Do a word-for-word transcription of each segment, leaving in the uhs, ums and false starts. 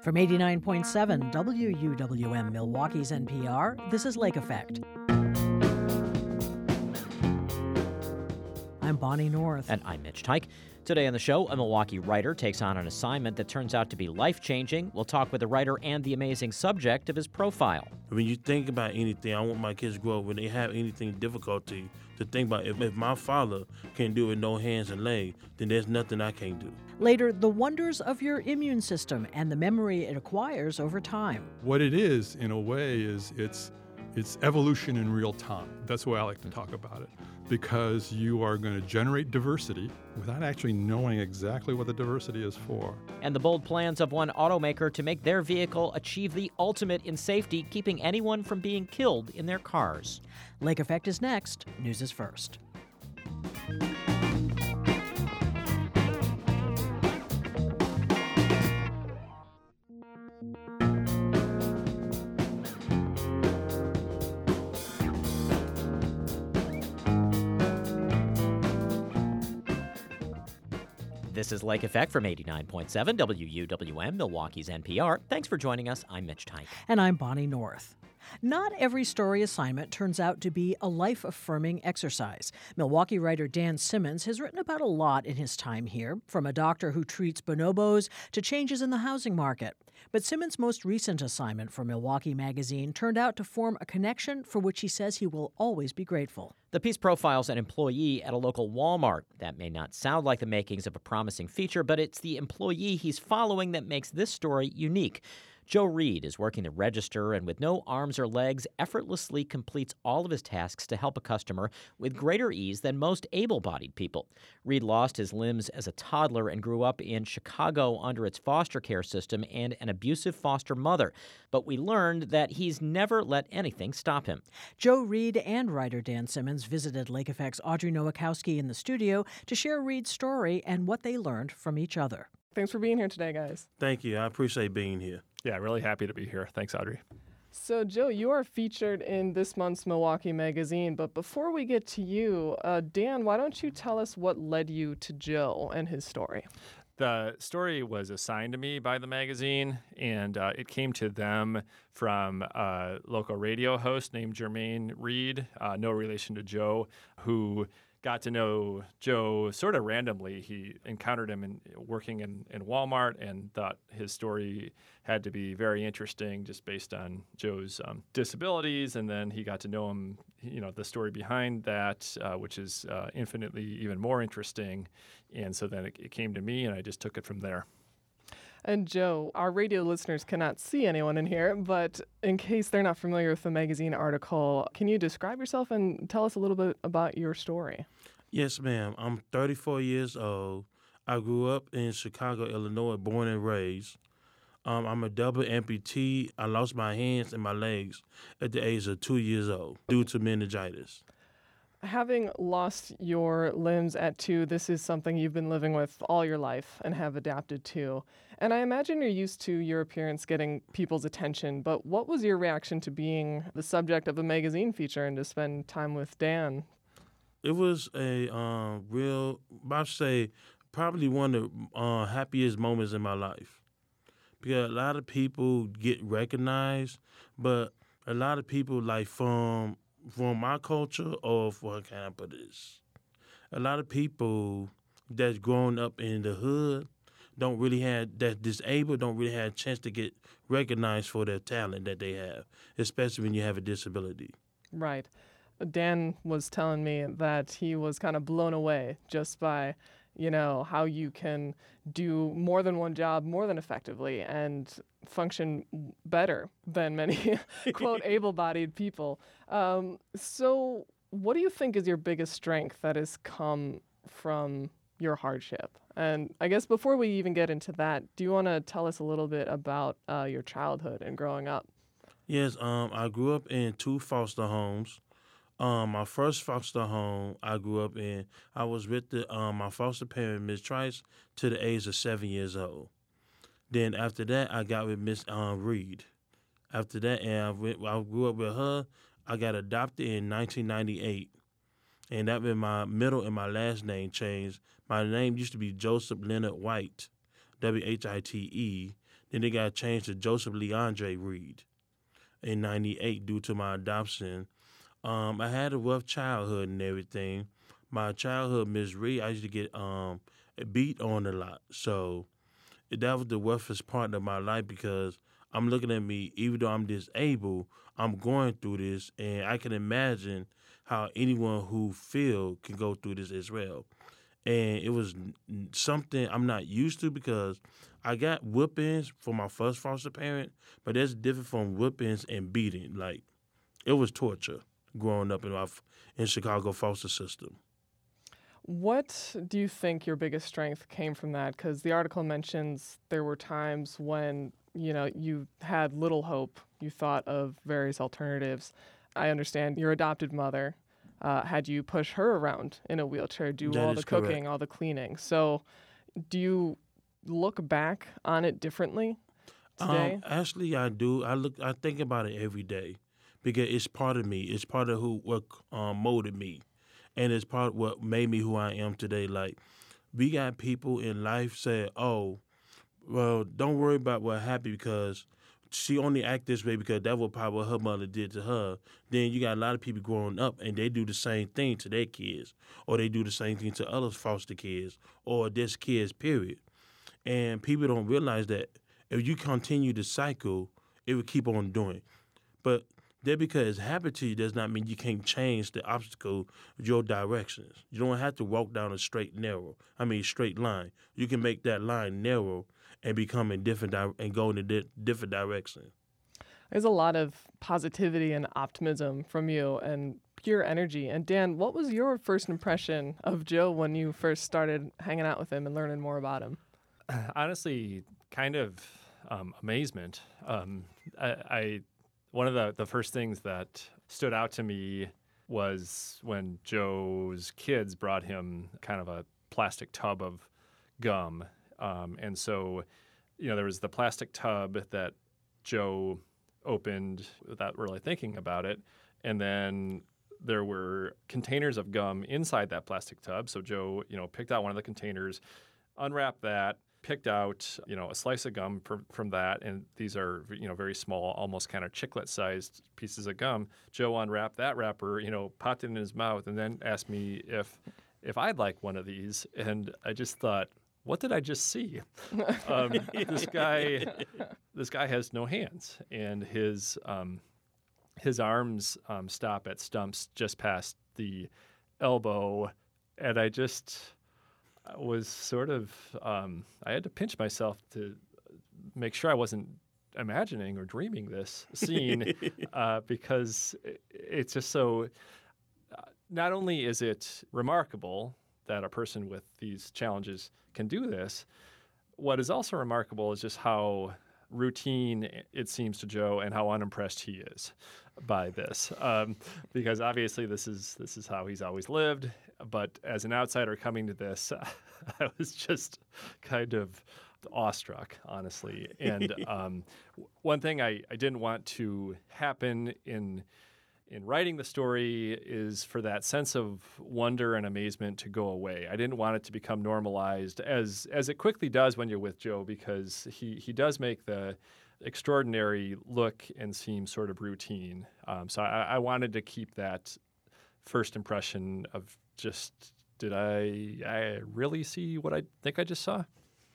From eighty-nine point seven W U W M Milwaukee's N P R, this is Lake Effect. I'm Bonnie North. And I'm Mitch Teich. Today on the show, a Milwaukee writer takes on an assignment that turns out to be life-changing. We'll talk with the writer and the amazing subject of his profile. When you think about anything, I want my kids to grow up when they have anything difficulty to think about. If, if my father can do it with no hands and legs, then there's nothing I can't do. Later, the wonders of your immune system and the memory it acquires over time. What it is, in a way, is it's it's evolution in real time. That's the way I like to talk about it, because you are going to generate diversity without actually knowing exactly what the diversity is for. And the bold plans of one automaker to make their vehicle achieve the ultimate in safety, keeping anyone from being killed in their cars. Lake Effect is next. News is first. This is Lake Effect from eighty-nine point seven W U W M, Milwaukee's N P R. Thanks for joining us. I'm Mitch Teich. And I'm Bonnie North. Not every story assignment turns out to be a life-affirming exercise. Milwaukee writer Dan Simmons has written about a lot in his time here, from a doctor who treats bonobos to changes in the housing market. But Simmons' most recent assignment for Milwaukee Magazine turned out to form a connection for which he says he will always be grateful. The piece profiles an employee at a local Walmart. That may not sound like the makings of a promising feature, but it's the employee he's following that makes this story unique. Joe Reed is working the register and with no arms or legs effortlessly completes all of his tasks to help a customer with greater ease than most able-bodied people. Reed lost his limbs as a toddler and grew up in Chicago under its foster care system and an abusive foster mother. But we learned that he's never let anything stop him. Joe Reed and writer Dan Simmons visited Lake Effect's Audrey Nowakowski in the studio to share Reed's story and what they learned from each other. Thanks for being here today, guys. Thank you. I appreciate being here. Yeah, really happy to be here. Thanks, Audrey. So, Joe, you are featured in this month's Milwaukee Magazine, but before we get to you, uh, Dan, why don't you tell us what led you to Joe and his story? The story was assigned to me by the magazine, and uh, it came to them from a local radio host named Jermaine Reed, uh, no relation to Joe, who got to know Joe sort of randomly. He encountered him in, working in, in Walmart and thought his story had to be very interesting just based on Joe's um, disabilities. And then he got to know him, you know, the story behind that, uh, which is uh, infinitely even more interesting. And so then it, it came to me, and I just took it from there. And Joe, our radio listeners cannot see anyone in here, but in case they're not familiar with the magazine article, can you describe yourself and tell us a little bit about your story? Yes, ma'am. I'm thirty-four years old. I grew up in Chicago, Illinois, born and raised. Um, I'm a double amputee. I lost my hands and my legs at the age of two years old due to meningitis. Having lost your limbs at two, this is something you've been living with all your life and have adapted to. And I imagine you're used to your appearance getting people's attention, but what was your reaction to being the subject of a magazine feature and to spend time with Dan? It was a um, real, I should say, probably one of the uh, happiest moments in my life. Because a lot of people get recognized, but a lot of people like from from my culture, or for how can I put this? A lot of people that's grown up in the hood don't really have, that's disabled, don't really have a chance to get recognized for their talent that they have, especially when you have a disability. Right. Dan was telling me that he was kind of blown away just by, you know, how you can do more than one job more than effectively and function better than many, quote, able-bodied people. Um, so what do you think is your biggest strength that has come from your hardship? And I guess before we even get into that, do you want to tell us a little bit about uh, your childhood and growing up? Yes, um, I grew up in two foster homes. Um, my first foster home I grew up in, I was with the um, my foster parent, Miss Trice, to the age of seven years old. Then after that, I got with Miss um, Reed. After that, and I, went, I grew up with her. I got adopted in nineteen ninety-eight, and that when my middle and my last name changed. My name used to be Joseph Leonard White, W H I T E. Then they got changed to Joseph Leandre Reed in ninety-eight due to my adoption. Um, I had a rough childhood and everything. My childhood, Miss Reed, I used to get um, beat on a lot. So that was the roughest part of my life because I'm looking at me, even though I'm disabled, I'm going through this, and I can imagine how anyone who feel can go through this as well. And it was something I'm not used to because I got whoopings from my first foster parent, but that's different from whoopings and beating. Like, it was torture growing up in my in Chicago foster system. What do you think your biggest strength came from that? Because the article mentions there were times when, you know, you had little hope. You thought of various alternatives. I understand your adopted mother uh, had you push her around in a wheelchair, do That all is the cooking, correct. all the cleaning. So do you look back on it differently today? Um, actually, I do. I look. I think about it every day because it's part of me. It's part of who what um, molded me, and it's part of what made me who I am today. Like, we got people in life say, "Oh, well, don't worry about what happened because she only act this way because that was probably what her mother did to her." Then you got a lot of people growing up and they do the same thing to their kids, or they do the same thing to other foster kids, or this kids. Period. And people don't realize that if you continue the cycle, it will keep on doing. But that because it's happened to you does not mean you can't change the obstacle of your directions. You don't have to walk down a straight narrow. I mean straight line. You can make that line narrow and become in different di- and go in a di- different direction. There's a lot of positivity and optimism from you and pure energy. And Dan, what was your first impression of Joe when you first started hanging out with him and learning more about him? Honestly, kind of um, amazement. Um, I, I one of the, the first things that stood out to me was when Joe's kids brought him kind of a plastic tub of gum. Um, and so, you know, there was the plastic tub that Joe opened without really thinking about it. And then there were containers of gum inside that plastic tub. So Joe, you know, picked out one of the containers, unwrapped that, picked out, you know, a slice of gum from, from that. And these are, you know, very small, almost kind of chiclet-sized pieces of gum. Joe unwrapped that wrapper, you know, popped it in his mouth, and then asked me if if I'd like one of these. And I just thought, what did I just see? Um, this guy, this guy has no hands, and his um, his arms um, stop at stumps just past the elbow, and I just was sort of um, I had to pinch myself to make sure I wasn't imagining or dreaming this scene uh, because it's just so. Uh, not only is it remarkable that a person with these challenges can do this, what is also remarkable is just how routine it seems to Joe and how unimpressed he is by this. Um, because obviously this is this is how he's always lived. But as an outsider coming to this, I was just kind of awestruck, honestly. And um, one thing I, I didn't want to happen in in writing the story is for that sense of wonder and amazement to go away. I didn't want it to become normalized as as it quickly does when you're with Joe, because he, he does make the extraordinary look and seem sort of routine. Um, so I, I wanted to keep that first impression of just, did I, I really see what I think I just saw?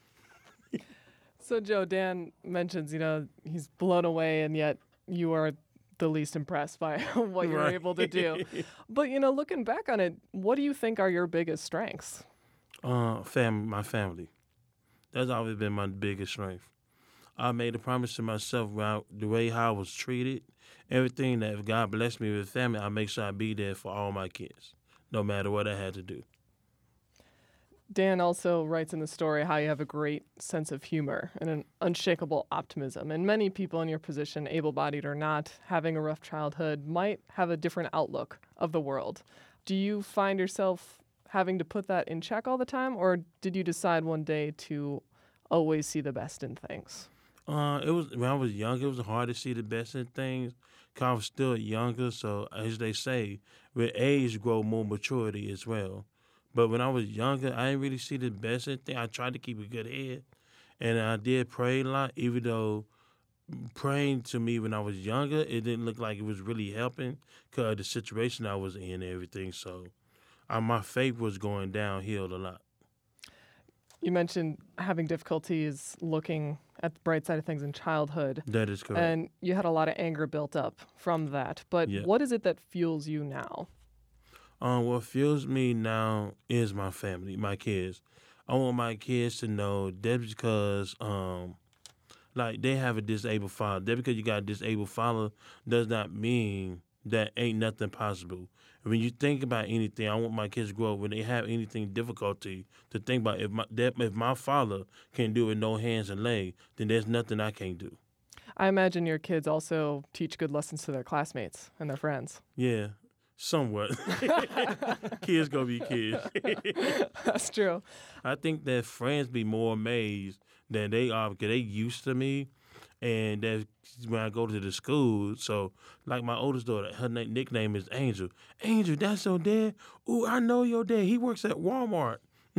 So Joe, Dan mentions, you know, he's blown away, and yet you are the least impressed by what you're Right. able to do. But, you know, looking back on it, what do you think are your biggest strengths? Uh, fam, my family. That's always been my biggest strength. I made a promise to myself about the way how I was treated, everything that if God blessed me with family, I make sure I be there for all my kids, no matter what I had to do. Dan also writes in the story how you have a great sense of humor and an unshakable optimism. And many people in your position, able-bodied or not, having a rough childhood, might have a different outlook of the world. Do you find yourself having to put that in check all the time, or did you decide one day to always see the best in things? Uh, it was when I was young. It was hard to see the best in things. Cause I was still younger. So as they say, with age grow more maturity as well. But when I was younger, I didn't really see the best in things. I tried to keep a good head, And I did pray a lot, even though praying to me when I was younger, it didn't look like it was really helping because of the situation I was in and everything. So uh, my faith was going downhill a lot. You mentioned having difficulties looking at the bright side of things in childhood. That is correct. And you had a lot of anger built up from that. But Yeah. what is it that fuels you now? Um, what fuels me now is my family, my kids. I want my kids to know that because, um, like, they have a disabled father. That because you got a disabled father does not mean that ain't nothing possible. When you think about anything, I want my kids to grow up when they have anything difficulty to think about. If my that, if my father can do it with no hands and legs, then there's nothing I can't do. I imagine your kids also teach good lessons to their classmates and their friends. Yeah, somewhat. Kids gonna be kids. That's true. I think that friends be more amazed than they are because they used to me, and that's when I go to the school. So, like my oldest daughter, her na- nickname is Angel. Angel, that's your dad? Ooh, I know your dad. He works at Walmart.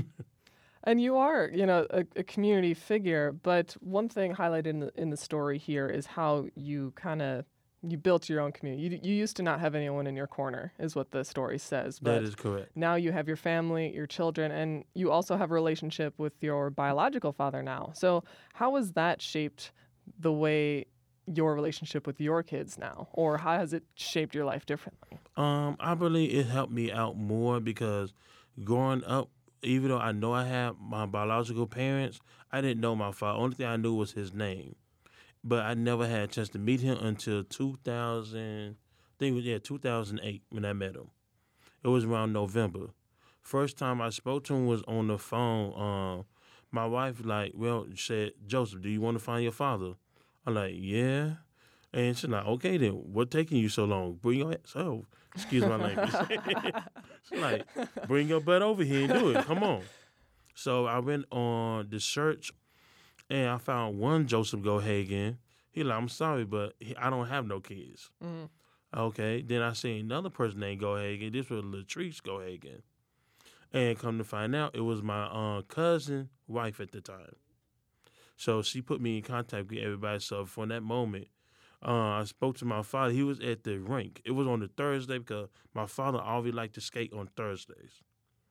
And you are, you know, a, a community figure. But one thing highlighted in the, in the story here is how you kind of you built your own community. You, you used to not have anyone in your corner, is what the story says. But That is correct. now you have your family, your children, and you also have a relationship with your biological father now. So how has that shaped the way your relationship with your kids now, or how has it shaped your life differently? Um, I believe it helped me out more because growing up, even though I know I had my biological parents, I didn't know my father. Only thing I knew was his name. But I never had a chance to meet him until two thousand, I think it was, yeah, two thousand eight when I met him. It was around November. First time I spoke to him was on the phone. Um, my wife, like, well, said, Joseph, do you want to find your father? I'm like, yeah. And she's like, okay, then what taking you so long? Bring your ass oh, excuse my language. She's like, bring your butt over here and do it. Come on. So I went on the search, and I found one Joseph Gohagan. He like, I'm sorry, but he, I don't have no kids. Mm. Okay. Then I seen another person named Gohagan. This was Latrice Gohagan. And come to find out, it was my uh, cousin wife at the time. So she put me in contact with everybody. So from that moment, uh, I spoke to my father. He was at the rink. It was on the Thursday because my father always liked to skate on Thursdays.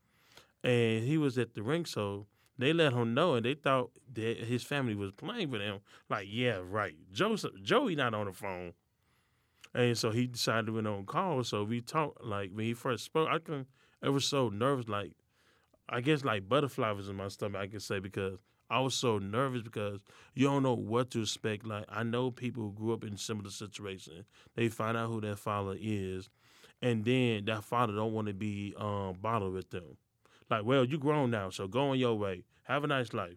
And he was at the rink, so they let him know, and they thought that his family was playing with him. Like, yeah, right. Joseph, Joey not on the phone. And so he decided to went on call. So we talked, like, when he first spoke, I couldn't, I was so nervous, like, I guess like butterflies was in my stomach, I could say, because I was so nervous because you don't know what to expect. Like, I know people who grew up in similar situations. They find out who their father is, and then that father don't want to be um, bothered with them. Like, well, you grown now, so go on your way. Have a nice life.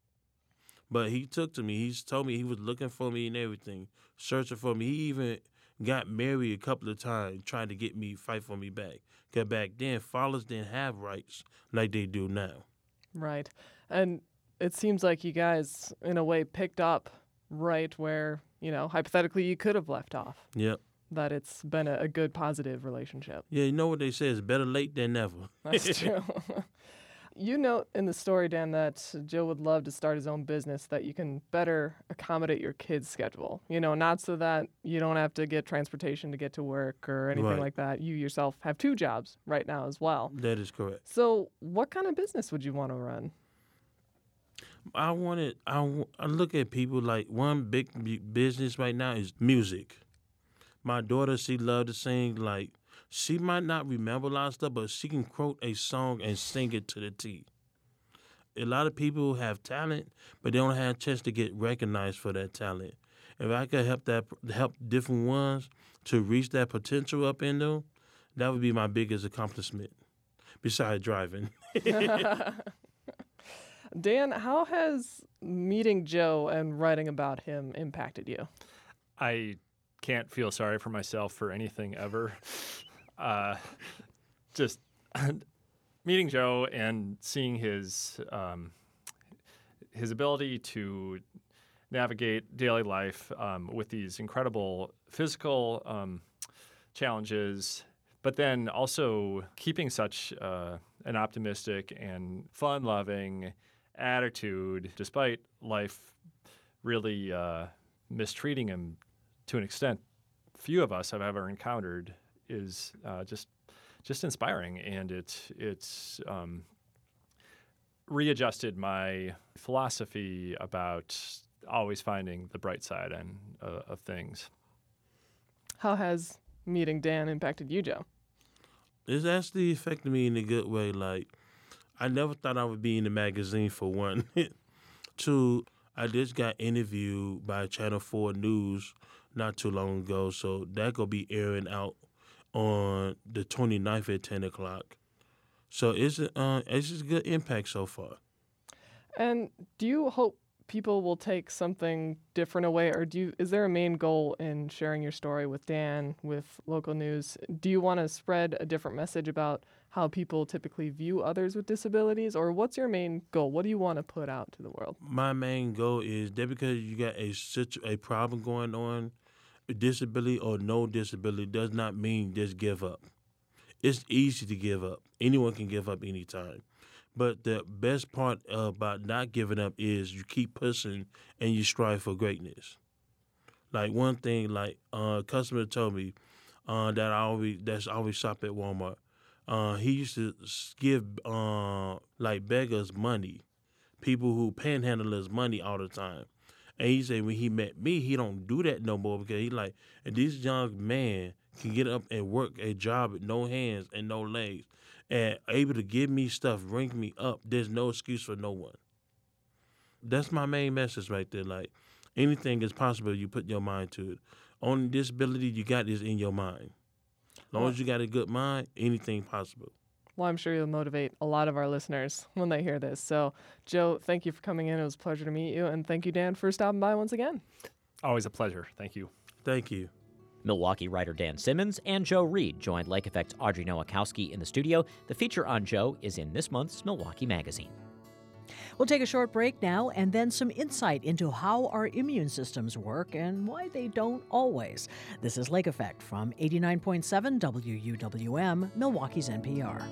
But he took to me. He's told me he was looking for me and everything, searching for me. He even got married a couple of times, trying to get me, fight for me back. Because back then, fathers didn't have rights like they do now. Right. And it seems like you guys, in a way, picked up right where, you know, hypothetically you could have left off. Yep. That it's been a, a good, positive relationship. Yeah, you know what they say, it's better late than never. That's true. You note in the story, Dan, that Joe would love to start his own business that you can better accommodate your kids' schedule. You know, not so that you don't have to get transportation to get to work or anything Right. like that. You yourself have two jobs right now as well. That is correct. So what kind of business would you want to run? I wanted, I, w- I look at people like one big bu- business right now is music. My daughter, she loved to sing. Like, she might not remember a lot of stuff, but she can quote a song and sing it to the T. A lot of people have talent, but they don't have a chance to get recognized for that talent. If I could help that, help different ones to reach that potential up in them, that would be my biggest accomplishment, besides driving. Dan, how has meeting Joe and writing about him impacted you? I can't feel sorry for myself for anything ever. Uh, just meeting Joe and seeing his um, his ability to navigate daily life um, with these incredible physical um, challenges, but then also keeping such uh, an optimistic and fun-loving attitude, despite life really uh, mistreating him to an extent few of us have ever encountered, is uh, just just inspiring, and it's it's um, readjusted my philosophy about always finding the bright side and uh, of things. How has meeting Dan impacted you, Joe? It's actually affected me in a good way. Like, I never thought I would be in the magazine, for one. Two, I just got interviewed by Channel four News not too long ago, so that gonna be airing out on the twenty-ninth at ten o'clock. So it's a, uh, it's just a good impact so far. And do you hope people will take something different away, or do you, is there a main goal in sharing your story with Dan, with local news? Do you want to spread a different message about how people typically view others with disabilities, or what's your main goal? What do you want to put out to the world? My main goal is that because you got a situ- a problem going on, disability or no disability does not mean just give up. It's easy to give up. Anyone can give up anytime. But the best part about not giving up is you keep pushing and you strive for greatness. Like one thing, like uh, a customer told me uh, that I always that's always shop at Walmart. Uh, he used to give uh, like beggars money, people who panhandlers money all the time. And he said when he met me, he don't do that no more because he like, and this young man can get up and work a job with no hands and no legs and able to give me stuff, ring me up. There's no excuse for no one. That's my main message right there. Like, anything is possible. You put your mind to it. Only disability you got is in your mind. As long as you got a good mind, anything possible. Well, I'm sure you'll motivate a lot of our listeners when they hear this. So, Joe, thank you for coming in. It was a pleasure to meet you. And thank you, Dan, for stopping by once again. Always a pleasure. Thank you. Thank you. Milwaukee writer Dan Simmons and Joe Reed joined Lake Effect's Audrey Nowakowski in the studio. The feature on Joe is in this month's Milwaukee Magazine. We'll take a short break now and then some insight into how our immune systems work and why they don't always. This is Lake Effect from eighty-nine point seven W U W M, Milwaukee's N P R.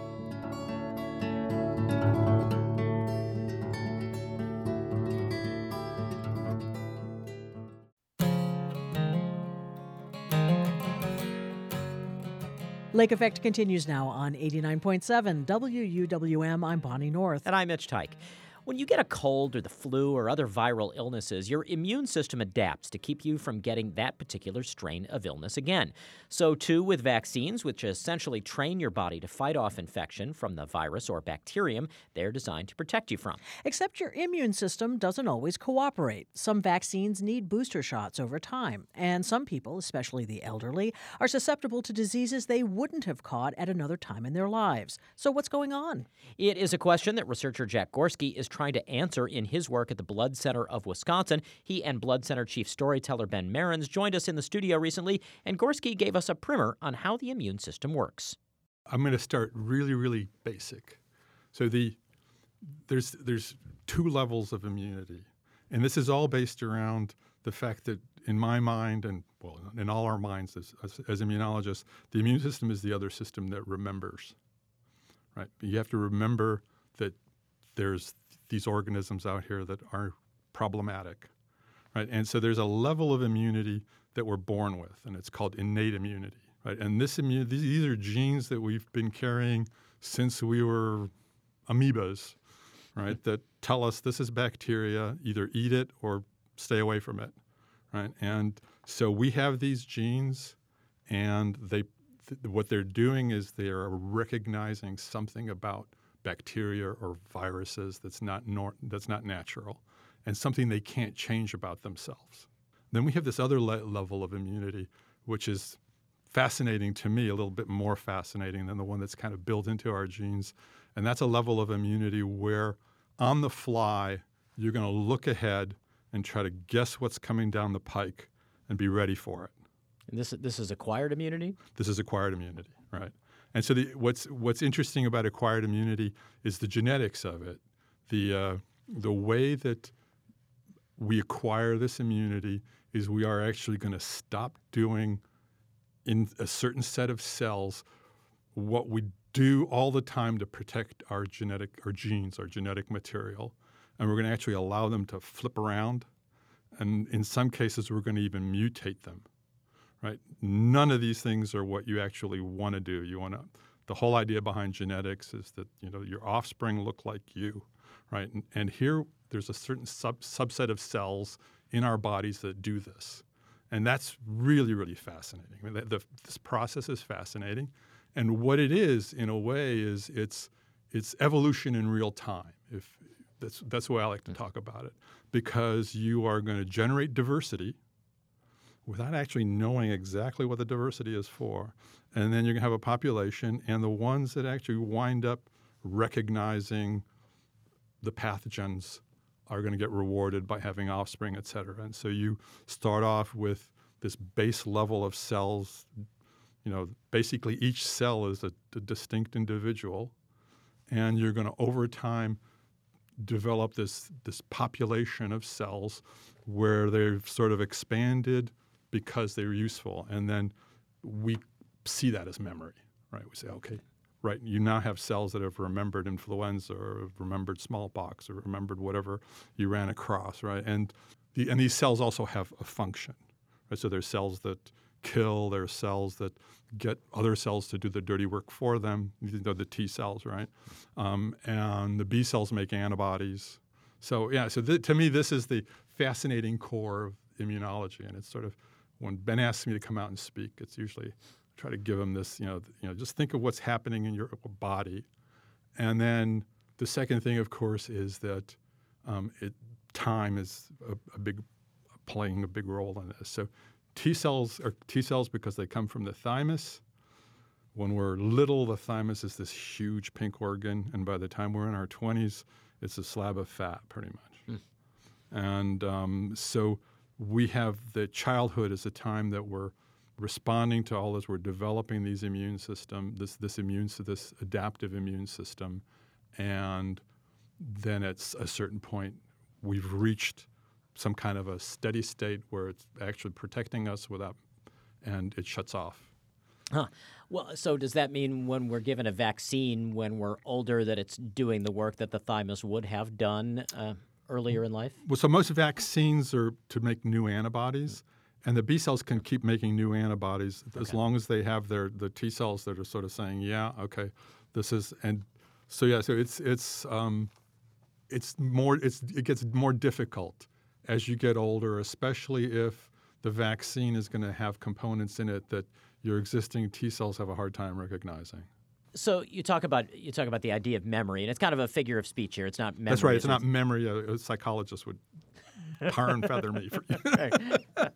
Lake Effect continues now on eighty-nine point seven W U W M. I'm Bonnie North. And I'm Mitch Tyke. When you get a cold or the flu or other viral illnesses, your immune system adapts to keep you from getting that particular strain of illness again. So, too, with vaccines, which essentially train your body to fight off infection from the virus or bacterium they're designed to protect you from. Except your immune system doesn't always cooperate. Some vaccines need booster shots over time, and some people, especially the elderly, are susceptible to diseases they wouldn't have caught at another time in their lives. So what's going on? It is a question that researcher Jack Gorski is trying to answer in his work at the Blood Center of Wisconsin. He and Blood Center chief storyteller Ben Marins joined us in the studio recently, and Gorski gave us a primer on how the immune system works. I'm going to start really, really basic. So the there's there's two levels of immunity, and this is all based around the fact that in my mind, and well, in all our minds as, as, as immunologists, the immune system is the other system that remembers, right? You have to remember that there's these organisms out here that are problematic, right? And so there's a level of immunity that we're born with, and it's called innate immunity, right? And this immunity, these are genes that we've been carrying since we were amoebas, right? That tell us this is bacteria, either eat it or stay away from it, right? And so we have these genes, and they, th- what they're doing is they are recognizing something about bacteria or viruses that's not nor- that's not natural, and something they can't change about themselves. Then we have this other le- level of immunity, which is fascinating to me, a little bit more fascinating than the one that's kind of built into our genes, and that's a level of immunity where on the fly you're going to look ahead and try to guess what's coming down the pike and be ready for it. And this this is acquired immunity? This is acquired immunity, right? And so the, what's what's interesting about acquired immunity is the genetics of it. The uh, the way that we acquire this immunity is we are actually going to stop doing in a certain set of cells what we do all the time to protect our genetic, our genes, our genetic material, and we're going to actually allow them to flip around, and in some cases we're going to even mutate them, right? None of these things are what you actually want to do. You want to. The whole idea behind genetics is that you know your offspring look like you, right? And, and here there's a certain sub, subset of cells in our bodies that do this, and that's really really fascinating. I mean, the, the, this process is fascinating, and what it is in a way is it's it's evolution in real time. If that's that's the way I like to talk about it, because you are going to generate diversity without actually knowing exactly what the diversity is for. And then you're going to have a population, and the ones that actually wind up recognizing the pathogens are going to get rewarded by having offspring, et cetera. And so you start off with this base level of cells. You know, basically each cell is a, a distinct individual, and you're going to, over time, develop this, this population of cells where they've sort of expanded because they're useful. And then we see that as memory, right? We say, okay, right, you now have cells that have remembered influenza or have remembered smallpox or remembered whatever you ran across, right? And the, and these cells also have a function, right? So there's cells that kill, there's cells that get other cells to do the dirty work for them, you know, the T cells, right? Um, and the B cells make antibodies. So yeah, so th- to me, this is the fascinating core of immunology, and it's sort of, when Ben asks me to come out and speak, it's usually try to give him this, you know, you know, just think of what's happening in your body. And then the second thing, of course, is that um, it, time is a, a big, playing a big role in this. So T cells are T cells because they come from the thymus. When we're little, the thymus is this huge pink organ, and by the time we're in our twenties, it's a slab of fat, pretty much. Mm. And um, so we have the childhood as a time that we're responding to all this. We're developing these immune system, this this immune, this adaptive immune system, and then at a certain point, we've reached some kind of a steady state where it's actually protecting us without, and it shuts off. Huh. Well, so does that mean when we're given a vaccine when we're older that it's doing the work that the thymus would have done uh, earlier in life? Well, so most vaccines are to make new antibodies, and the B cells can keep making new antibodies okay. as long as they have their the T cells that are sort of saying, yeah, okay, this is, and so yeah, so it's it's um, it's more it's it gets more difficult as you get older, especially if the vaccine is going to have components in it that your existing T cells have a hard time recognizing. So you talk about you talk about the idea of memory, and it's kind of a figure of speech here. It's not memory. That's right. It's not memory. A, a psychologist would tar and feather me for you.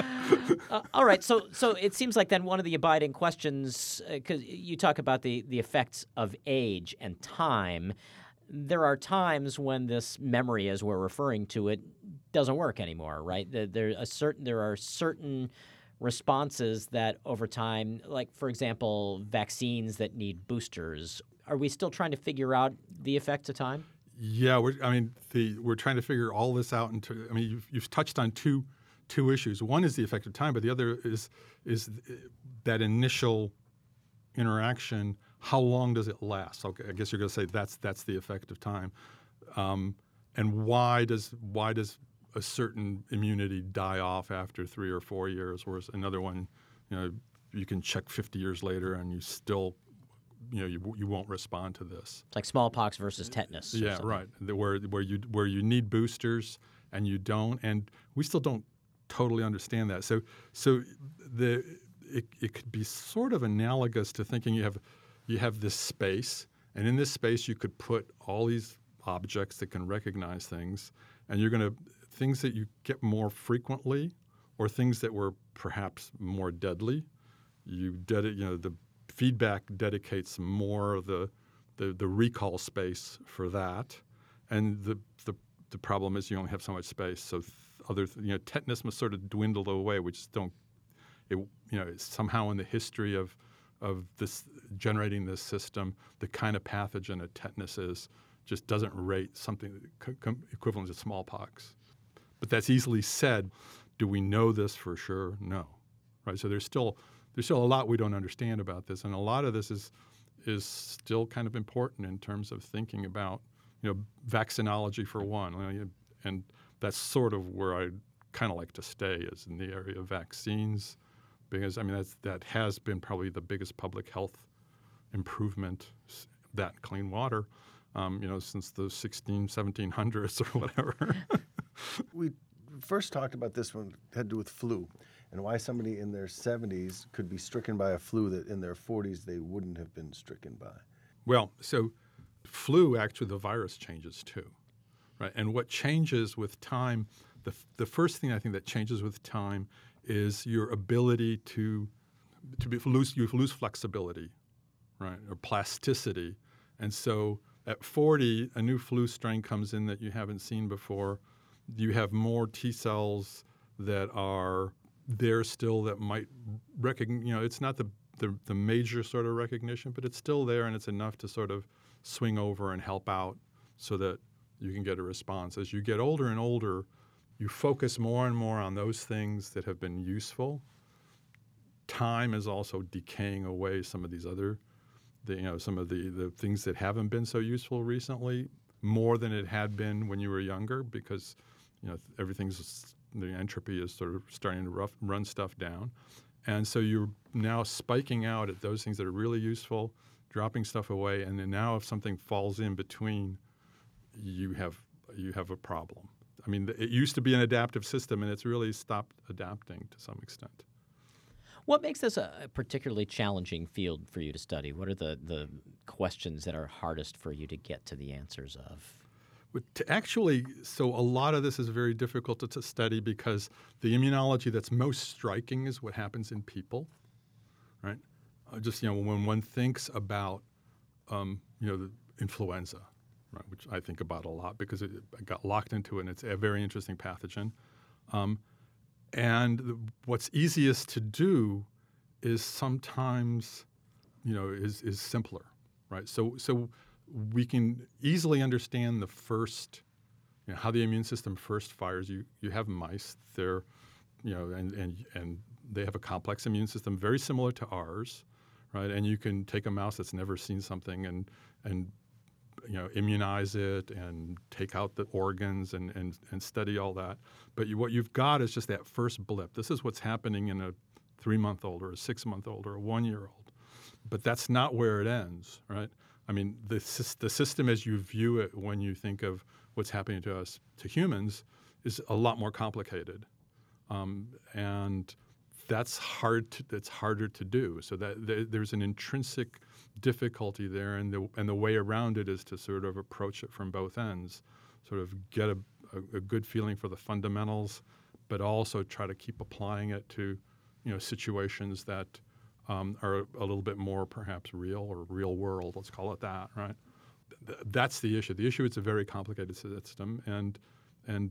uh, all right. So so it seems like then one of the abiding questions, because uh, you talk about the the effects of age and time. There are times when this memory, as we're referring to it, doesn't work anymore, right? There, there, a certain, there are certain responses that over time, like, for example, vaccines that need boosters. Are we still trying to figure out the effects of time? Yeah, we're, I mean, the, we're trying to figure all this out. Into, I mean, you've, you've touched on two two issues. One is the effect of time, but the other is is that initial interaction. How long does it last? Okay, I guess you're going to say that's that's the effect of time, um, and why does why does a certain immunity die off after three or four years, whereas another one, you know, you can check fifty years later and you still, you know, you you won't respond to this. It's like smallpox versus tetanus. Yeah, right. Where where you where you need boosters and you don't, and we still don't totally understand that. So so the it it could be sort of analogous to thinking you have. You have this space, and in this space you could put all these objects that can recognize things, and you're going to things that you get more frequently, or things that were perhaps more deadly. You dedi- you know the feedback dedicates more of the, the the recall space for that, and the the the problem is you only have so much space. So th- other th- you know tetanus must sort of dwindle away. We just don't. It you know it's somehow in the history of of this generating this system, the kind of pathogen a tetanus is just doesn't rate something co- com- equivalent to smallpox. But that's easily said. Do we know this for sure? No, right? So there's still there's still a lot we don't understand about this, and a lot of this is is still kind of important in terms of thinking about, you know, vaccinology for one. You know, and that's sort of where I kind of like to stay, is in the area of vaccines, because, I mean, that's, that has been probably the biggest public health improvement, that clean water, um, you know, since the sixteen, seventeen hundreds or whatever. We first talked about this one, had to do with flu, and why somebody in their seventies could be stricken by a flu that in their forties they wouldn't have been stricken by. Well, so flu, actually, the virus changes too, right? And what changes with time, the, the first thing I think that changes with time is your ability to, to be, lose, you lose flexibility, right, or plasticity. And so at forty, a new flu strain comes in that you haven't seen before. You have more T cells that are there still that might recognize, you know, it's not the, the, the major sort of recognition, but it's still there, and it's enough to sort of swing over and help out so that you can get a response. As you get older and older, you focus more and more on those things that have been useful. Time is also decaying away some of these other, the, you know, some of the, the things that haven't been so useful recently, more than it had been when you were younger, because, you know, everything's, the entropy is sort of starting to rough, run stuff down. And so you're now spiking out at those things that are really useful, dropping stuff away, and then now if something falls in between, you have you have a problem. I mean, it used to be an adaptive system, and it's really stopped adapting to some extent. What makes this a particularly challenging field for you to study? What are the, the questions that are hardest for you to get to the answers of? But to actually, so a lot of this is very difficult to, to study, because the immunology that's most striking is what happens in people, right? Uh, just, you know, when one thinks about, um, you know, the influenza, right, which I think about a lot because it, I got locked into it, and it's a very interesting pathogen. Um, and the, what's easiest to do is sometimes, you know, is, is simpler, right? So, so we can easily understand the first, you know, how the immune system first fires. You you have mice, they're, you know, and, and, and they have a complex immune system very similar to ours, right? And you can take a mouse that's never seen something and, and you know, immunize it and take out the organs and, and, and study all that. But you, what you've got is just that first blip. This is what's happening in a three-month-old or a six-month-old or a one-year-old. But that's not where it ends, right? I mean, the, the system as you view it when you think of what's happening to us, to humans, is a lot more complicated. Um, and that's hard to, that's harder to do. So that th- there's an intrinsic difficulty there, and the, and the way around it is to sort of approach it from both ends, sort of get a, a, a good feeling for the fundamentals, but also try to keep applying it to, you know, situations that Um, are a little bit more perhaps real or real world, let's call it that, right? Th- that's the issue. The issue, it's a very complicated system, and and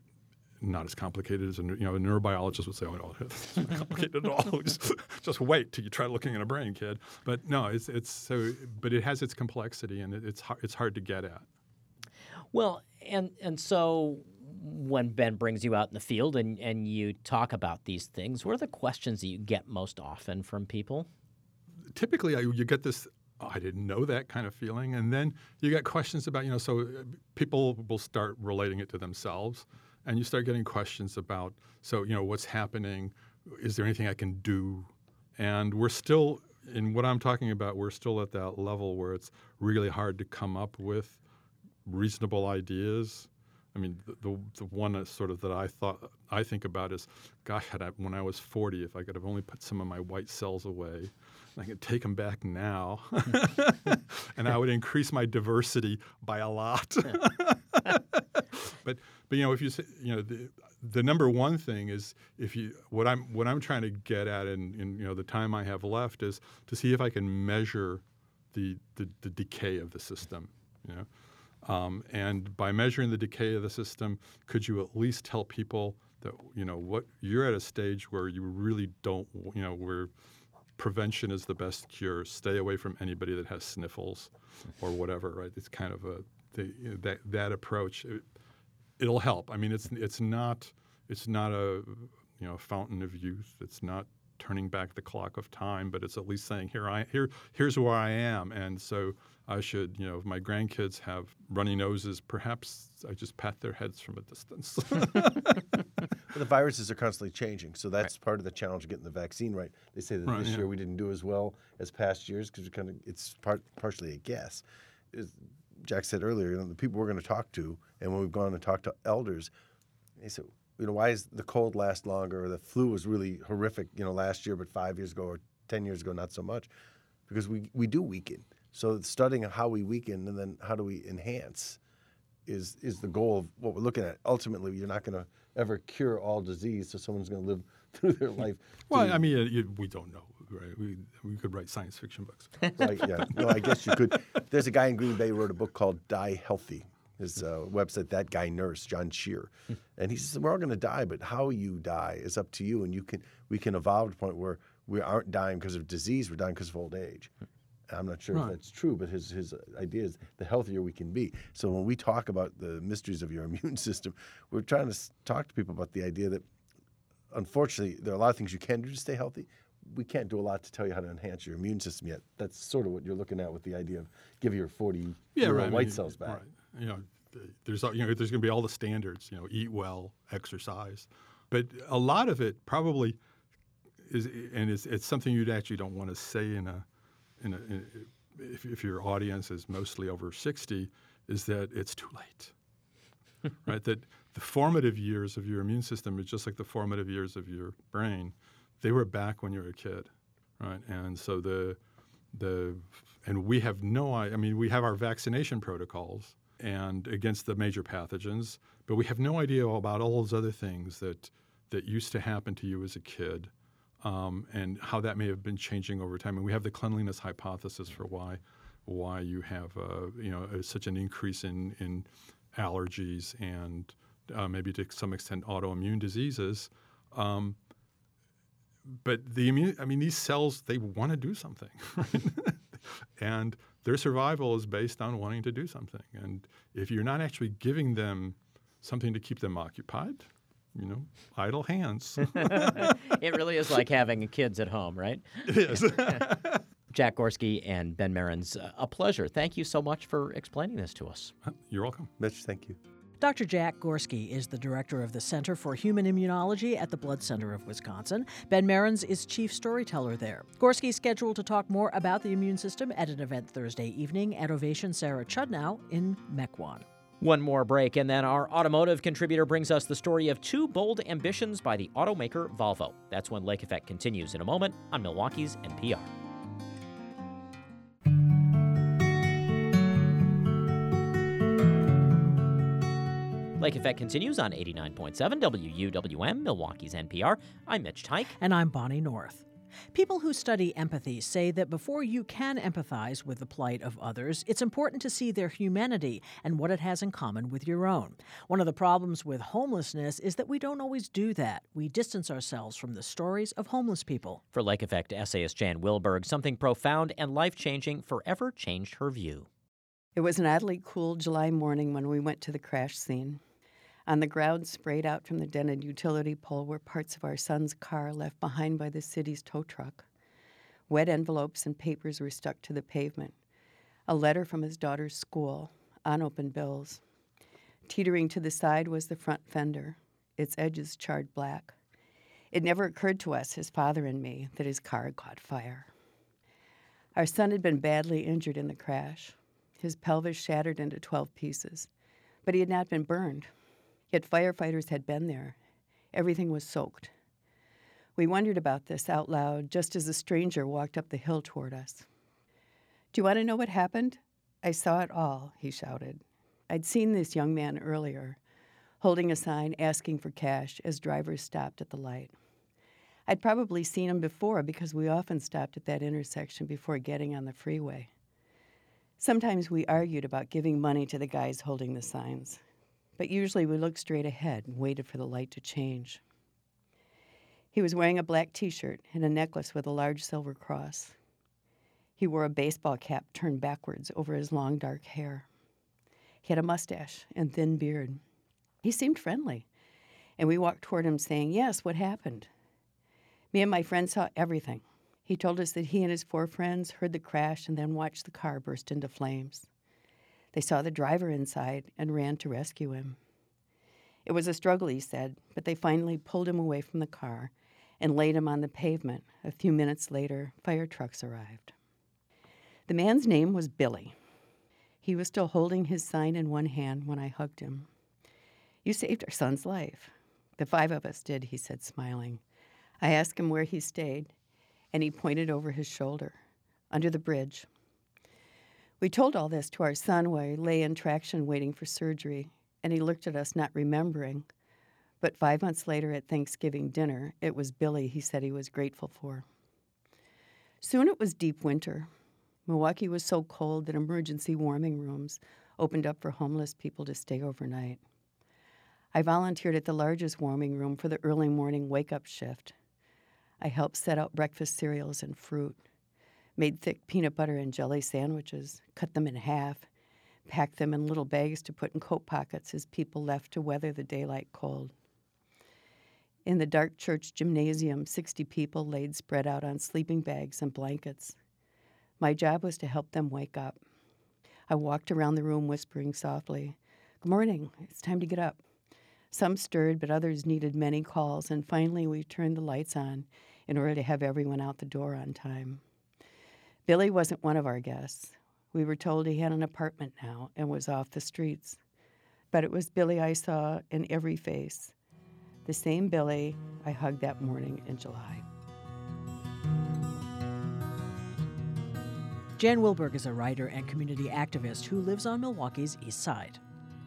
not as complicated as a, you know, a neurobiologist would say, oh, no, it's not complicated at all. just, just wait till you try looking at a brain, kid. But no, it's it's so, but it has its complexity, and it, it's hard, it's hard to get at. Well, and and so when Ben brings you out in the field and, and you talk about these things, what are the questions that you get most often from people? Typically, I, you get this, oh, I didn't know that kind of feeling. And then you get questions about, you know, so people will start relating it to themselves. And you start getting questions about, so, you know, what's happening? Is there anything I can do? And we're still, in what I'm talking about, we're still at that level where it's really hard to come up with reasonable ideas. I mean, the, the the one that sort of that I thought I think about is, gosh, had I, when I was forty, if I could have only put some of my white cells away, I could take them back now, and I would increase my diversity by a lot. but but you know, if you say, you know, the the number one thing is, if you what I'm what I'm trying to get at in, in you know the time I have left is to see if I can measure the the, the decay of the system, you know. Um, and by measuring the decay of the system, could you at least tell people that, you know, what you're at a stage where you really don't, you know, where prevention is the best cure. Stay away from anybody that has sniffles or whatever, right? It's kind of a the, you know, that that approach. It, it'll help. I mean, it's it's not it's not a you know fountain of youth. It's not turning back the clock of time, but it's at least saying, here I here here's where I am. And so I should, you know, if my grandkids have runny noses, perhaps I just pat their heads from a distance. Well, the viruses are constantly changing, so that's right. part of the challenge of getting the vaccine right. They say that right, this yeah. year we didn't do as well as past years because kind of it's part partially a guess. As Jack said earlier, you know, the people we're going to talk to, and when we've gone and talked to elders, they said, you know, why does the cold last longer, or the flu was really horrific, you know, last year, but five years ago or ten years ago, not so much, because we we do weaken. So studying how we weaken and then how do we enhance is is the goal of what we're looking at. Ultimately, you're not going to ever cure all disease, so someone's going to live through their life. Well, I mean, uh, you, we don't know, right? We we could write science fiction books. Right, yeah. No, I guess you could. There's a guy in Green Bay who wrote a book called Die Healthy. His uh, website, That Guy Nurse, John Shear. And he says, we're all going to die, but how you die is up to you. And you can we can evolve to the point where we aren't dying because of disease, we're dying because of old age. I'm not sure right. if that's true, but his his idea is the healthier we can be. So when we talk about the mysteries of your immune system, we're trying to s- talk to people about the idea that, unfortunately, there are a lot of things you can do to stay healthy. We can't do a lot to tell you how to enhance your immune system yet. That's sort of what you're looking at with the idea of give your forty yeah, year right. old I white mean, cells back. Right. You know, there's you know there's going to be all the standards. You know, eat well, exercise, but a lot of it probably is, and it's, it's something you actually don't want to say in a in a. In a If, if your audience is mostly over sixty, is that it's too late, right? That the formative years of your immune system is just like the formative years of your brain. They were back when you were a kid, right? And so the the and we have no I mean we have our vaccination protocols and against the major pathogens, but we have no idea about all those other things that that used to happen to you as a kid. Um, and how that may have been changing over time. And we have the cleanliness hypothesis for why why you have uh, you know uh, such an increase in, in allergies and uh, maybe to some extent autoimmune diseases. Um, but the immune, I mean, these cells, they want to do something, right? And their survival is based on wanting to do something. And if you're not actually giving them something to keep them occupied, you know, idle hands. It really is like having kids at home, right? It is. Jack Gorski and Ben Merens, a pleasure. Thank you so much for explaining this to us. You're welcome. Mitch, thank you. Doctor Jack Gorski is the director of the Center for Human Immunology at the Blood Center of Wisconsin. Ben Merens is chief storyteller there. Gorski is scheduled to talk more about the immune system at an event Thursday evening at Ovation Sarah Chudnow in Mequon. One more break, and then our automotive contributor brings us the story of two bold ambitions by the automaker Volvo. That's when Lake Effect continues in a moment on Milwaukee's N P R. Lake Effect continues on eighty-nine point seven W U W M, Milwaukee's N P R. I'm Mitch Teich. And I'm Bonnie North. People who study empathy say that before you can empathize with the plight of others, it's important to see their humanity and what it has in common with your own. One of the problems with homelessness is that we don't always do that. We distance ourselves from the stories of homeless people. For Lake Effect essayist Jan Wilberg, something profound and life-changing forever changed her view. It was an oddly cool July morning when we went to the crash scene. On the ground sprayed out from the dented utility pole were parts of our son's car left behind by the city's tow truck. Wet envelopes and papers were stuck to the pavement. A letter from his daughter's school, unopened bills. Teetering to the side was the front fender, its edges charred black. It never occurred to us, his father and me, that his car had caught fire. Our son had been badly injured in the crash, his pelvis shattered into twelve pieces, but he had not been burned. Yet firefighters had been there. Everything was soaked. We wondered about this out loud just as a stranger walked up the hill toward us. "Do you want to know what happened? I saw it all," he shouted. I'd seen this young man earlier, holding a sign asking for cash as drivers stopped at the light. I'd probably seen him before because we often stopped at that intersection before getting on the freeway. Sometimes we argued about giving money to the guys holding the signs, but usually we looked straight ahead and waited for the light to change. He was wearing a black T-shirt and a necklace with a large silver cross. He wore a baseball cap turned backwards over his long dark hair. He had a mustache and thin beard. He seemed friendly, and we walked toward him saying, "Yes, what happened?" Me and my friend saw everything. He told us that he and his four friends heard the crash and then watched the car burst into flames. They saw the driver inside and ran to rescue him. It was a struggle, he said, but they finally pulled him away from the car and laid him on the pavement. A few minutes later, fire trucks arrived. The man's name was Billy. He was still holding his sign in one hand when I hugged him. You saved our son's life. The five of us did, he said, smiling. I asked him where he stayed, and he pointed over his shoulder, under the bridge. We told all this to our son while he lay in traction waiting for surgery, and he looked at us not remembering. But five months later at Thanksgiving dinner, it was Billy he said he was grateful for. Soon it was deep winter. Milwaukee was so cold that emergency warming rooms opened up for homeless people to stay overnight. I volunteered at the largest warming room for the early morning wake-up shift. I helped set out breakfast cereals and fruit, made thick peanut butter and jelly sandwiches, cut them in half, packed them in little bags to put in coat pockets as people left to weather the daylight cold. In the dark church gymnasium, sixty people laid spread out on sleeping bags and blankets. My job was to help them wake up. I walked around the room whispering softly, "Good morning, it's time to get up." Some stirred, but others needed many calls, and finally we turned the lights on in order to have everyone out the door on time. Billy wasn't one of our guests. We were told he had an apartment now and was off the streets. But it was Billy I saw in every face, the same Billy I hugged that morning in July. Jan Wilberg is a writer and community activist who lives on Milwaukee's East Side.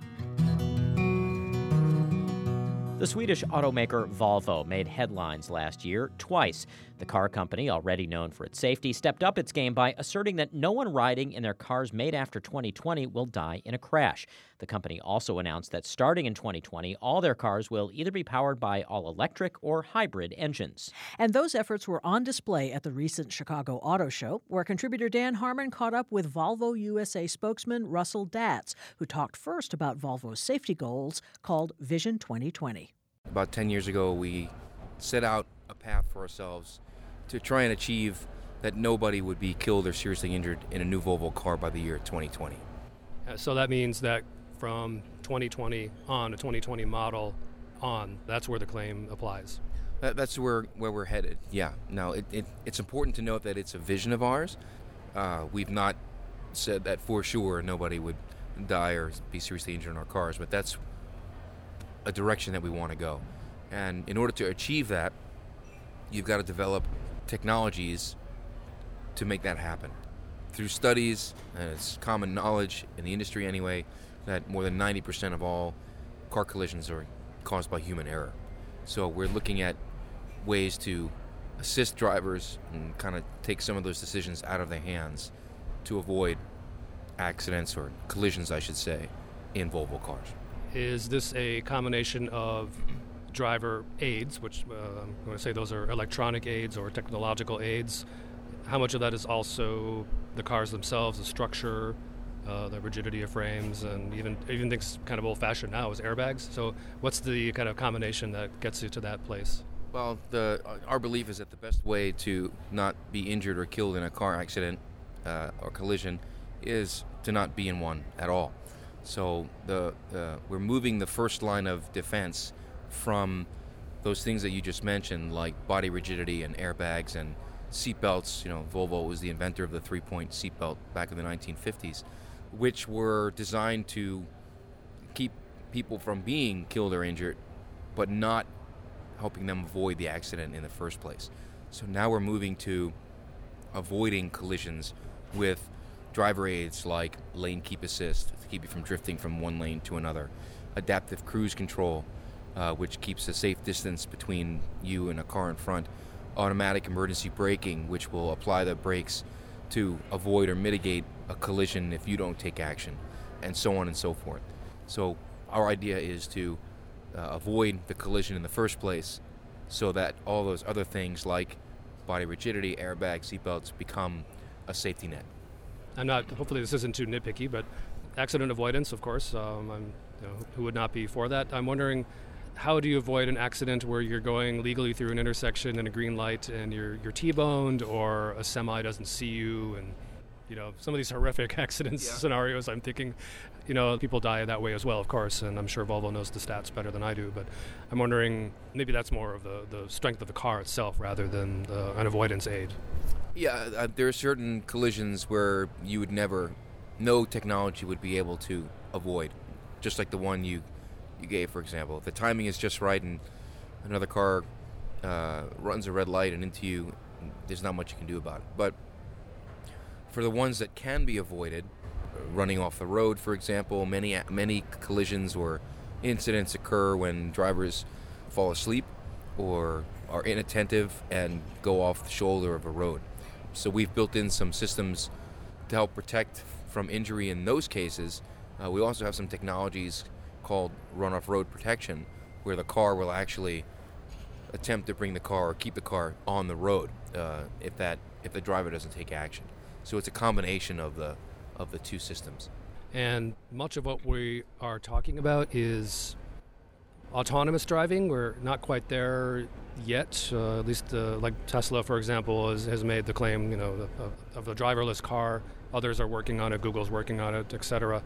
The Swedish automaker Volvo made headlines last year twice. The car company, already known for its safety, stepped up its game by asserting that no one riding in their cars made after twenty twenty will die in a crash. The company also announced that starting in twenty twenty, all their cars will either be powered by all-electric or hybrid engines. And those efforts were on display at the recent Chicago Auto Show, where contributor Dan Harmon caught up with Volvo U S A spokesman Russell Datz, who talked first about Volvo's safety goals called Vision twenty twenty. About ten years ago, we set out a path for ourselves to try and achieve that nobody would be killed or seriously injured in a new Volvo car by the year twenty twenty. Uh, so that means that from twenty twenty on, a twenty twenty model on, that's where the claim applies. That, that's where, where we're headed, yeah. Now, it, it, it's important to note that it's a vision of ours. Uh, we've not said that for sure nobody would die or be seriously injured in our cars, but that's a direction that we want to go. And in order to achieve that, you've got to develop technologies to make that happen. Through studies, and it's common knowledge in the industry anyway, that more than ninety percent of all car collisions are caused by human error. So we're looking at ways to assist drivers and kind of take some of those decisions out of their hands to avoid accidents or collisions, I should say, in Volvo cars. Is this a combination of driver aids, which uh, I'm going to say those are electronic aids or technological aids? How much of that is also the cars themselves, the structure, uh, the rigidity of frames, and even even things kind of old-fashioned now is airbags? So what's the kind of combination that gets you to that place? Well, the our belief is that the best way to not be injured or killed in a car accident uh, or collision is to not be in one at all. So the uh, we're moving the first line of defense from those things that you just mentioned, like body rigidity and airbags and seatbelts. You know, Volvo was the inventor of the three-point seatbelt back in the nineteen fifties, which were designed to keep people from being killed or injured, but not helping them avoid the accident in the first place. So now we're moving to avoiding collisions with driver aids like lane keep assist to keep you from drifting from one lane to another, adaptive cruise control, uh, which keeps a safe distance between you and a car in front, automatic emergency braking, which will apply the brakes to avoid or mitigate a collision if you don't take action, and so on and so forth. So our idea is to uh, avoid the collision in the first place so that all those other things like body rigidity, airbags, seatbelts become a safety net. I'm not, hopefully this isn't too nitpicky, but accident avoidance, of course, um, I'm, you know, who would not be for that? I'm wondering, how do you avoid an accident where you're going legally through an intersection and a green light and you're you're T-boned, or a semi doesn't see you, and you know, some of these horrific accidents yeah. scenarios, I'm thinking, you know, people die that way as well, of course, and I'm sure Volvo knows the stats better than I do, but I'm wondering, maybe that's more of the, the strength of the car itself rather than the, an avoidance aid. Yeah, uh, there are certain collisions where you would never, no technology would be able to avoid, just like the one you, you gave, for example. If the timing is just right and another car uh, runs a red light and into you, there's not much you can do about it. But for the ones that can be avoided, running off the road, for example, many many collisions or incidents occur when drivers fall asleep or are inattentive and go off the shoulder of a road. So we've built in some systems to help protect from injury in those cases. Uh, we also have some technologies called run-off road protection, where the car will actually attempt to bring the car or keep the car on the road uh, if that if the driver doesn't take action. So it's a combination of the of the two systems. And much of what we are talking about is autonomous driving. We're not quite there yet. Uh, at least, uh, like Tesla, for example, has, has made the claim, you know, of, of the driverless car. Others are working on it. Google's working on it, et cetera.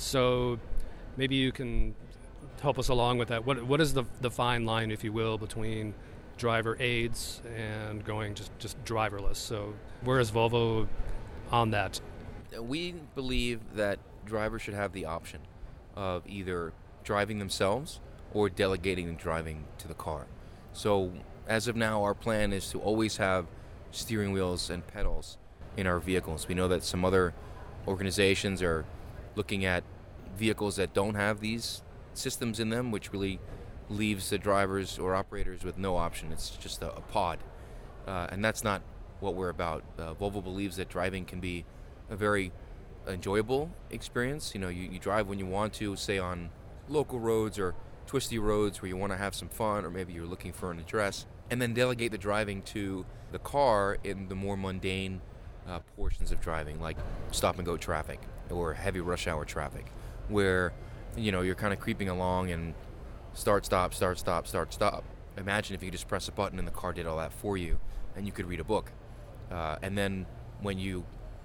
So maybe you can help us along with that. What what is the the fine line, if you will, between driver aids and going just just driverless? So where is Volvo on that? We believe that drivers should have the option of either driving themselves or delegating driving to the car. So as of now, our plan is to always have steering wheels and pedals in our vehicles. We know that some other organizations are looking at vehicles that don't have these systems in them, which really leaves the drivers or operators with no option. It's just a, a pod. Uh, and that's not what we're about. Uh, Volvo believes that driving can be a very enjoyable experience. You know, you, you drive when you want to, say on local roads or twisty roads where you want to have some fun, or maybe you're looking for an address, and then delegate the driving to the car in the more mundane uh, portions of driving, like stop and go traffic or heavy rush hour traffic, where, you know, you're kind of creeping along and start, stop, start, stop, start, stop. Imagine if you could just press a button and the car did all that for you, and you could read a book. Uh, and then when you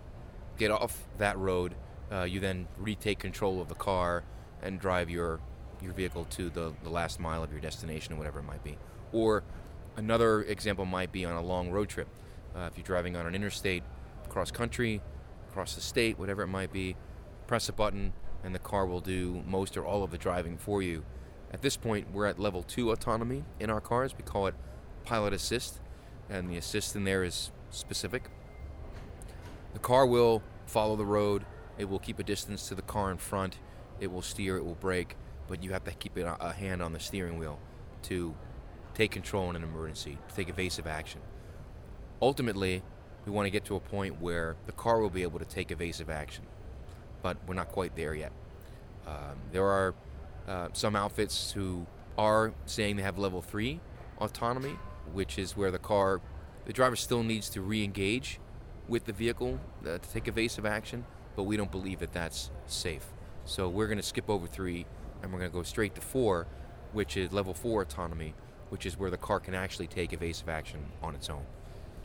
get off that road, uh, you then retake control of the car and drive your your vehicle to the, the last mile of your destination or whatever it might be. Or another example might be on a long road trip. Uh, if you're driving on an interstate, cross country, across the state, whatever it might be, press a button and the car will do most or all of the driving for you. At this point, we're at level two autonomy in our cars. We call it pilot assist, and the assist in there is specific. The car will follow the road. It will keep a distance to the car in front. It will steer, it will brake, but you have to keep it a hand on the steering wheel to take control in an emergency, to take evasive action. Ultimately, we want to get to a point where the car will be able to take evasive action, but we're not quite there yet. Um, there are uh, some outfits who are saying they have level three autonomy, which is where the car, the driver still needs to re-engage with the vehicle uh, to take evasive action, but we don't believe that that's safe. So we're going to skip over three and we're going to go straight to four, which is level four autonomy, which is where the car can actually take evasive action on its own.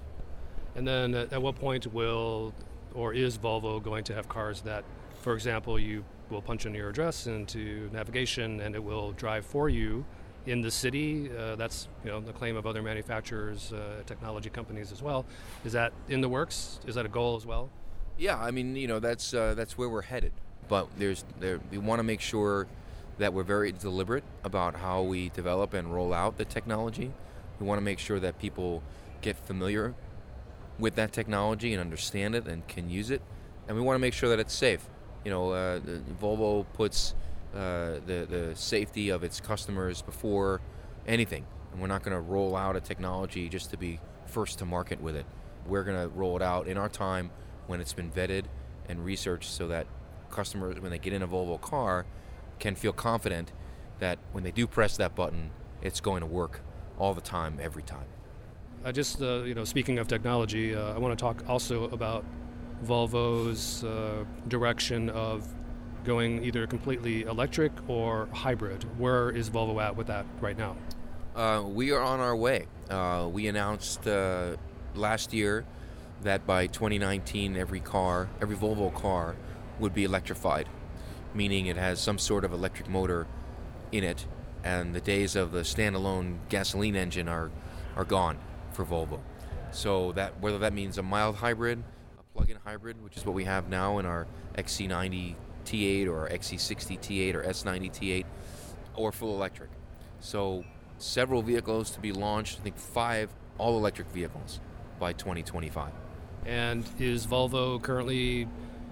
And then at, at what point will, or is Volvo going to have cars that, for example, you will punch in your address into navigation and it will drive for you in the city? Uh, that's, you know, the claim of other manufacturers, uh, technology companies as well. Is that in the works? Is that a goal as well? Yeah, I mean, you know, that's uh, that's where we're headed. But there's there we want to make sure that we're very deliberate about how we develop and roll out the technology. We want to make sure that people get familiar with that technology and understand it and can use it. And we want to make sure that it's safe. You know, uh, the, Volvo puts uh, the, the safety of its customers before anything. And we're not going to roll out a technology just to be first to market with it. We're going to roll it out in our time when it's been vetted and researched so that customers, when they get in a Volvo car, can feel confident that when they do press that button, it's going to work all the time, every time. I just, uh, you know, speaking of technology, uh, I want to talk also about Volvo's uh, direction of going either completely electric or hybrid. Where is Volvo at with that right now? Uh, we are on our way. Uh, we announced uh, last year that by twenty nineteen, every car, every Volvo car would be electrified, meaning it has some sort of electric motor in it, and the days of the standalone gasoline engine are, are gone for Volvo. So that whether that means a mild hybrid, a plug-in hybrid, which is what we have now in our X C ninety T eight or X C sixty T eight or S ninety T eight, or full electric. So several vehicles to be launched, I think five all-electric vehicles by twenty twenty-five. And is Volvo currently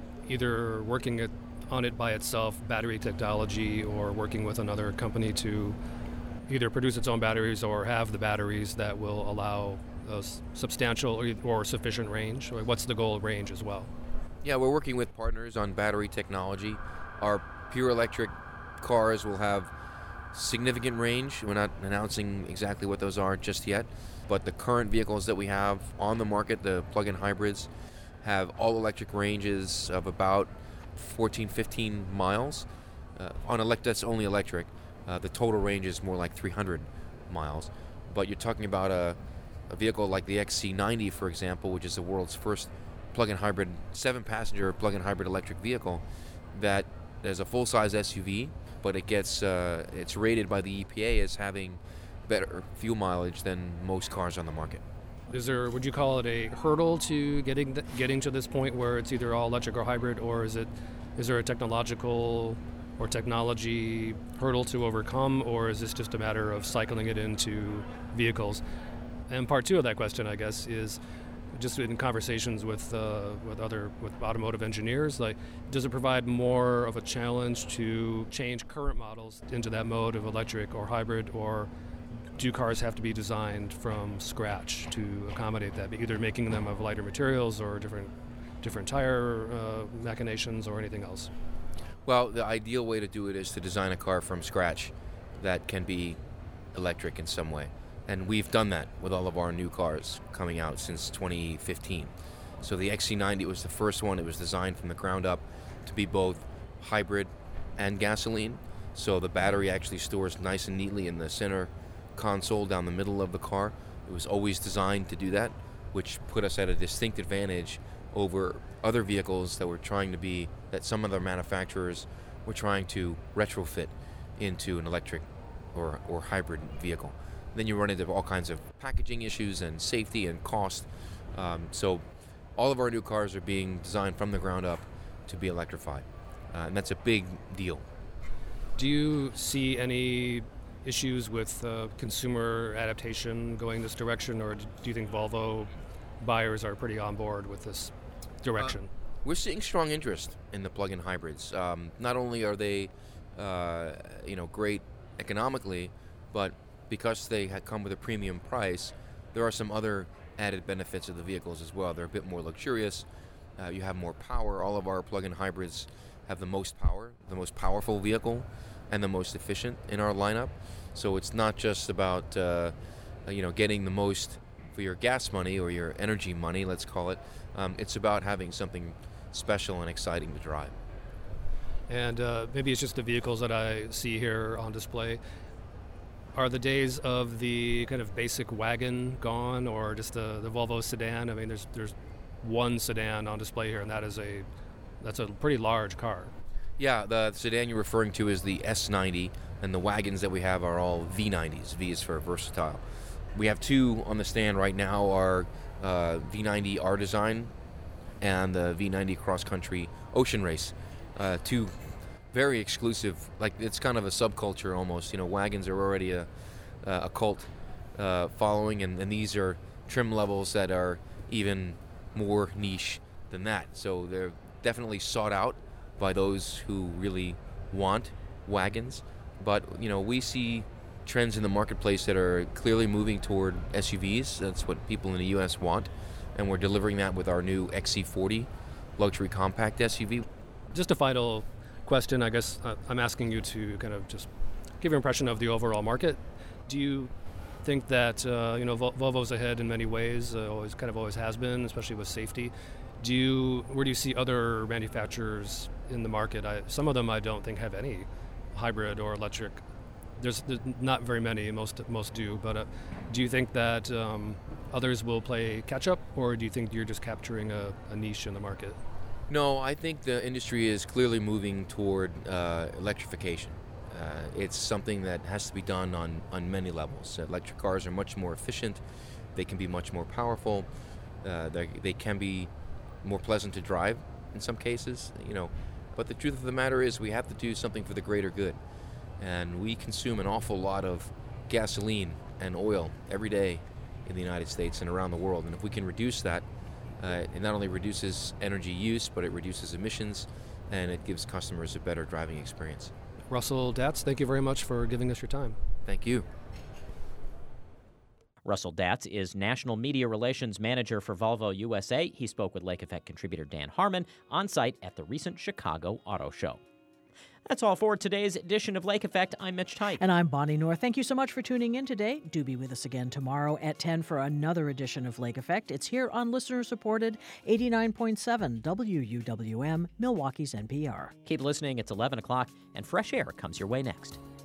either working at, on it by itself, battery technology, or working with another company to either produce its own batteries or have the batteries that will allow a substantial or, or sufficient range? Or what's the goal range as well? Yeah, we're working with partners on battery technology. Our pure electric cars will have significant range. We're not announcing exactly what those are just yet, but the current vehicles that we have on the market, the plug-in hybrids, have all-electric ranges of about fourteen, fifteen miles. Uh, on elect, that's only electric. Uh, the total range is more like three hundred miles. But you're talking about a, a vehicle like the X C ninety, for example, which is the world's first plug-in hybrid, seven-passenger plug-in hybrid electric vehicle that is a full-size S U V, but it gets uh, it's rated by the E P A as having better fuel mileage than most cars on the market. Is there, would you call it a hurdle to getting th- getting to this point where it's either all electric or hybrid, or is it is there a technological or technology hurdle to overcome, or is this just a matter of cycling it into vehicles? And part two of that question, I guess, is just in conversations with uh, with other with automotive engineers, like, does it provide more of a challenge to change current models into that mode of electric or hybrid, or do cars have to be designed from scratch to accommodate that, either making them of lighter materials or different different tire uh, machinations or anything else? Well, the ideal way to do it is to design a car from scratch that can be electric in some way. And we've done that with all of our new cars coming out since twenty fifteen. So the X C ninety was the first one. It was designed from the ground up to be both hybrid and gasoline. So the battery actually stores nice and neatly in the center console down the middle of the car. It was always designed to do that, which put us at a distinct advantage over other vehicles that were trying to be, that some other manufacturers were trying to retrofit into an electric or, or hybrid vehicle. Then you run into all kinds of packaging issues and safety and cost. Um, so all of our new cars are being designed from the ground up to be electrified. Uh, and that's a big deal. Do you see any issues with uh, consumer adaptation going this direction, or do you think Volvo buyers are pretty on board with this direction? Uh, we're seeing strong interest in the plug-in hybrids. Um, not only are they, uh, you know, great economically, but because they come with a premium price, there are some other added benefits of the vehicles as well. They're a bit more luxurious. Uh, you have more power. All of our plug-in hybrids have the most power, the most powerful vehicle, and the most efficient in our lineup. So it's not just about uh, you know getting the most for your gas money or your energy money, let's call it. Um, it's about having something special and exciting to drive. And uh, maybe it's just the vehicles that I see here on display. Are the days of the kind of basic wagon gone, or just the, the Volvo sedan? I mean, there's there's one sedan on display here, and that is a that's a pretty large car. Yeah, the sedan you're referring to is the S ninety, and the wagons that we have are all V nineties. V is for versatile. We have two on the stand right now, our uh, V ninety R Design and the V ninety Cross Country Ocean Race. Uh, two very exclusive, like it's kind of a subculture almost. You know, wagons are already a, a cult uh, following, and, and these are trim levels that are even more niche than that. So they're definitely sought out by those who really want wagons. But, you know, we see trends in the marketplace that are clearly moving toward S U Vs. That's what people in the U S want. And we're delivering that with our new X C forty luxury compact S U V. Just a final question, I guess uh, I'm asking you to kind of just give your impression of the overall market. Do you think that uh, you know Vol- Volvo's ahead in many ways, uh, always kind of always has been, especially with safety. Do you where do you see other manufacturers in the market? I, some of them I don't think have any hybrid or electric. There's, there's not very many. Most most do, but uh, do you think that um, others will play catch up, or do you think you're just capturing a, a niche in the market? No, I think the industry is clearly moving toward uh, electrification. Uh, it's something that has to be done on, on many levels. Electric cars are much more efficient. They can be much more powerful. Uh, they, they can be more pleasant to drive in some cases, you know. But the truth of the matter is we have to do something for the greater good. And we consume an awful lot of gasoline and oil every day in the United States and around the world. And if we can reduce that, uh, it not only reduces energy use, but it reduces emissions, and it gives customers a better driving experience. Russell Datz, thank you very much for giving us your time. Thank you. Russell Datz is National Media Relations Manager for Volvo U S A. He spoke with Lake Effect contributor Dan Harmon on site at the recent Chicago Auto Show. That's all for today's edition of Lake Effect. I'm Mitch Teich. And I'm Bonnie North. Thank you so much for tuning in today. Do be with us again tomorrow at ten for another edition of Lake Effect. It's here on listener-supported eighty-nine point seven W U W M, Milwaukee's N P R. Keep listening. It's eleven o'clock, and Fresh Air comes your way next.